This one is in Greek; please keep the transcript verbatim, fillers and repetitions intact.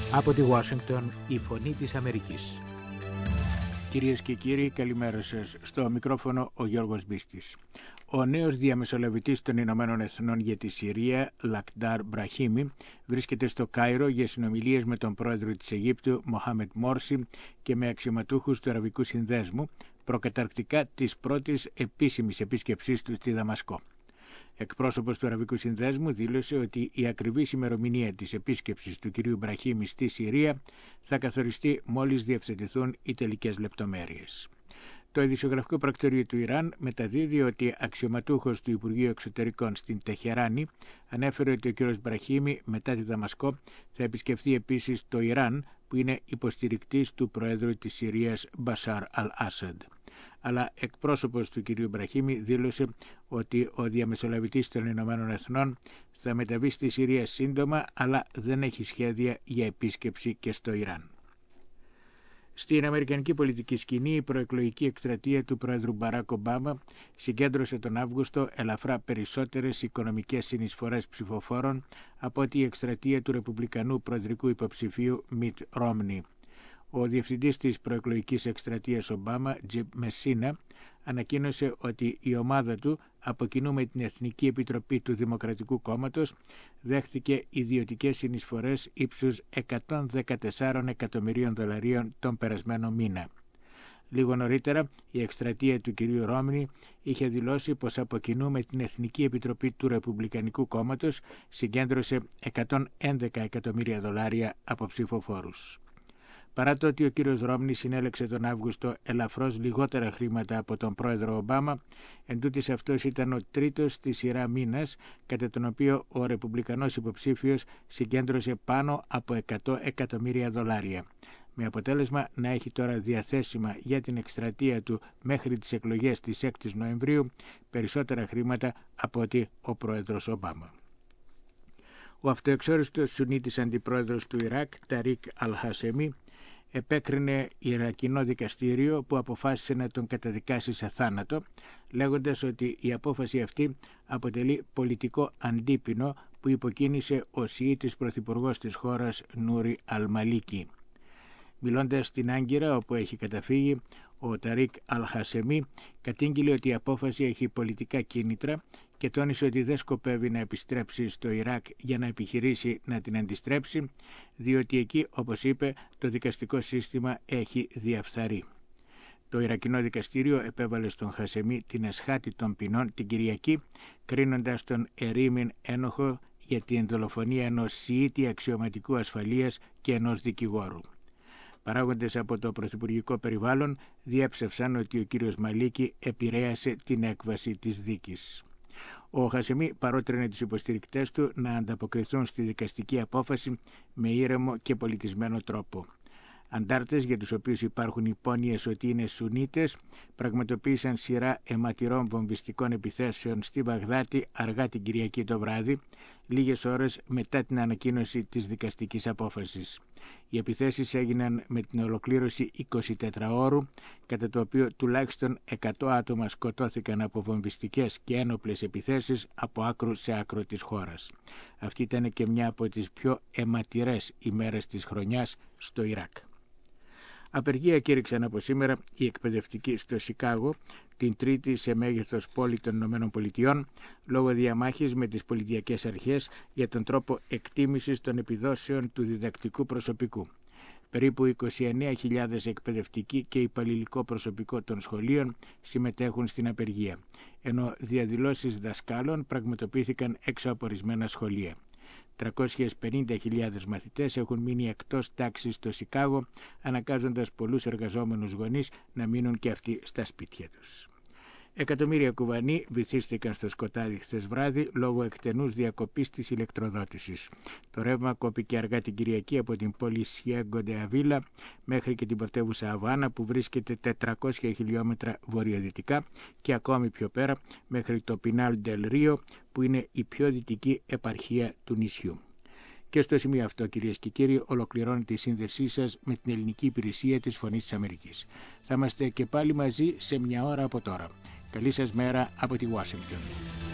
Από τη Ουάσιγκτον, η Φωνή της Αμερικής. Κυρίες και κύριοι, καλημέρα σας. Στο μικρόφωνο ο Γιώργος Μπίστης. Ο νέος διαμεσολαβητής των Ηνωμένων Εθνών για τη Συρία, Λακντάρ Μπραχίμι, βρίσκεται στο Κάιρο για συνομιλίες με τον πρόεδρο της Αιγύπτου, Μοχάμετ Μόρσι, και με αξιωματούχους του Αραβικού Συνδέσμου, προκαταρκτικά της πρώτης επίσημης επίσκεψής του στη Δαμασκό. Εκπρόσωπος του Αραβικού Συνδέσμου δήλωσε ότι η ακριβής ημερομηνία της επίσκεψης του κυρίου Μπραχίμι στη Συρία θα καθοριστεί μόλις διευθετηθούν οι τελικές λεπτομέρειες. Το ειδησιογραφικό πρακτορείο του Ιράν μεταδίδει ότι αξιωματούχος του Υπουργείου Εξωτερικών στην Τεχεράνη ανέφερε ότι ο κύριος Μπραχίμι μετά τη Δαμασκό θα επισκεφθεί επίσης το Ιράν, που είναι υποστηρικτής του Προέδρου της Συρίας Μπασάρ Αλ-Άσαντ. Αλλά εκπρόσωπος του κυρίου Μπραχίμι δήλωσε ότι ο διαμεσολαβητής των Ηνωμένων Εθνών θα μεταβεί στη Συρία σύντομα, αλλά δεν έχει σχέδια για επίσκεψη και στο Ιράν. Στην αμερικανική πολιτική σκηνή, η προεκλογική εκστρατεία του Πρόεδρου Μπαράκ Ομπάμα συγκέντρωσε τον Αύγουστο ελαφρά περισσότερες οικονομικές συνεισφορές ψηφοφόρων από ότι η εκστρατεία του ρεπουμπλικανού προεδρικού υποψηφίου Μιτ Ρόμνι. Ο διευθυντής της προεκλογικής εκστρατείας Ομπάμα, Τζιμ Μεσίνα, ανακοίνωσε ότι η ομάδα του, από κοινού με την Εθνική Επιτροπή του Δημοκρατικού Κόμματος, δέχθηκε ιδιωτικές συνεισφορές ύψους εκατόν δεκατέσσερα εκατομμυρίων δολαρίων τον περασμένο μήνα. Λίγο νωρίτερα, η εκστρατεία του κ. Ρόμνι είχε δηλώσει πως από κοινού με την Εθνική Επιτροπή του Ρεπουμπλικανικού Κόμματος συγκέντρωσε εκατόν έντεκα εκατομμύρια δολάρια από ψηφοφόρους. Παρά το ότι ο κύριος Ρόμνι συνέλεξε τον Αύγουστο ελαφρώς λιγότερα χρήματα από τον πρόεδρο Ομπάμα, εντούτοις αυτός ήταν ο τρίτος στη σειρά μήνας, κατά τον οποίο ο ρεπουμπλικανός υποψήφιος συγκέντρωσε πάνω από εκατό εκατομμύρια δολάρια, με αποτέλεσμα να έχει τώρα διαθέσιμα για την εκστρατεία του μέχρι τις εκλογές της έκτη Νοεμβρίου περισσότερα χρήματα από ότι ο πρόεδρος Ομπάμα. Ο αυτοεξόριστος Σουνίτης αντιπρόεδρος του Ιράκ, Ταρίκ Αλ-Χασεμί, επέκρινε Ιρακινό δικαστήριο που αποφάσισε να τον καταδικάσει σε θάνατο, λέγοντας ότι η απόφαση αυτή αποτελεί πολιτικό αντίπινο που υποκίνησε ο Σιήτης πρωθυπουργός της χώρας Νούρι Αλ-Μαλίκη. Μιλώντας στην Άγκυρα, όπου έχει καταφύγει, ο Ταρίκ Αλ-Χασεμί κατήγγειλε ότι η απόφαση έχει πολιτικά κίνητρα και τόνισε ότι δεν σκοπεύει να επιστρέψει στο Ιράκ για να επιχειρήσει να την αντιστρέψει, διότι εκεί, όπως είπε, το δικαστικό σύστημα έχει διαφθαρεί. Το Ιρακινό δικαστήριο επέβαλε στον Χασεμί την εσχάτη των ποινών την Κυριακή, κρίνοντας τον ερήμην ένοχο για την δολοφονία ενός Σιήτη αξιωματικού ασφαλείας και ενός δικηγόρου. Παράγοντες από το πρωθυπουργικό περιβάλλον διέψευσαν ότι ο κύριος Μαλίκη επηρέασε την έκβαση της δίκης. Ο Χασεμί παρότρινε τους υποστηρικτές του να ανταποκριθούν στη δικαστική απόφαση με ήρεμο και πολιτισμένο τρόπο. Αντάρτες, για τους οποίους υπάρχουν υπόνοιες ότι είναι Σουνίτες, πραγματοποίησαν σειρά αιματηρών βομβιστικών επιθέσεων στη Βαγδάτη αργά την Κυριακή το βράδυ, λίγες ώρες μετά την ανακοίνωση της δικαστικής απόφασης. Οι επιθέσεις έγιναν με την ολοκλήρωση εικοσιτετραώρου, κατά το οποίο τουλάχιστον εκατό άτομα σκοτώθηκαν από βομβιστικές και ένοπλες επιθέσεις από άκρο σε άκρο της χώρας. Αυτή ήταν και μια από τις πιο αιματηρές ημέρες της χρονιάς στο Ιράκ. Απεργία κήρυξαν από σήμερα οι εκπαιδευτικοί στο Σικάγο, την τρίτη σε μέγεθος πόλη των Ηνωμένων Πολιτειών, λόγω διαμάχης με τις πολιτιακές αρχές για τον τρόπο εκτίμησης των επιδόσεων του διδακτικού προσωπικού. Περίπου είκοσι εννέα χιλιάδες εκπαιδευτικοί και υπαλληλικό προσωπικό των σχολείων συμμετέχουν στην απεργία, ενώ διαδηλώσεις δασκάλων πραγματοποιήθηκαν έξω από ορισμένα σχολεία. τριακόσιες πενήντα χιλιάδες μαθητές έχουν μείνει εκτός τάξης στο Σικάγο, αναγκάζοντας πολλούς εργαζόμενους γονείς να μείνουν και αυτοί στα σπίτια τους. Εκατομμύρια Κουβανοί βυθίστηκαν στο σκοτάδι χθες βράδυ λόγω εκτενούς διακοπής της ηλεκτροδότησης. Το ρεύμα κόπηκε αργά την Κυριακή από την πόλη Σιέγκο ντε Αβίλα μέχρι και την πρωτεύουσα Αβάνα, που βρίσκεται τετρακόσια χιλιόμετρα βορειοδυτικά, και ακόμη πιο πέρα μέχρι το Πινάλ ντελ Ρίο, που είναι η πιο δυτική επαρχία του νησιού. Και στο σημείο αυτό, κυρίες και κύριοι, ολοκληρώνεται η σύνδεσή σας με την ελληνική υπηρεσία της Φωνής της Αμερικής. Θα είμαστε και πάλι μαζί σε μια ώρα από τώρα. Καλή σας μέρα από τη Ουάσιγκτον.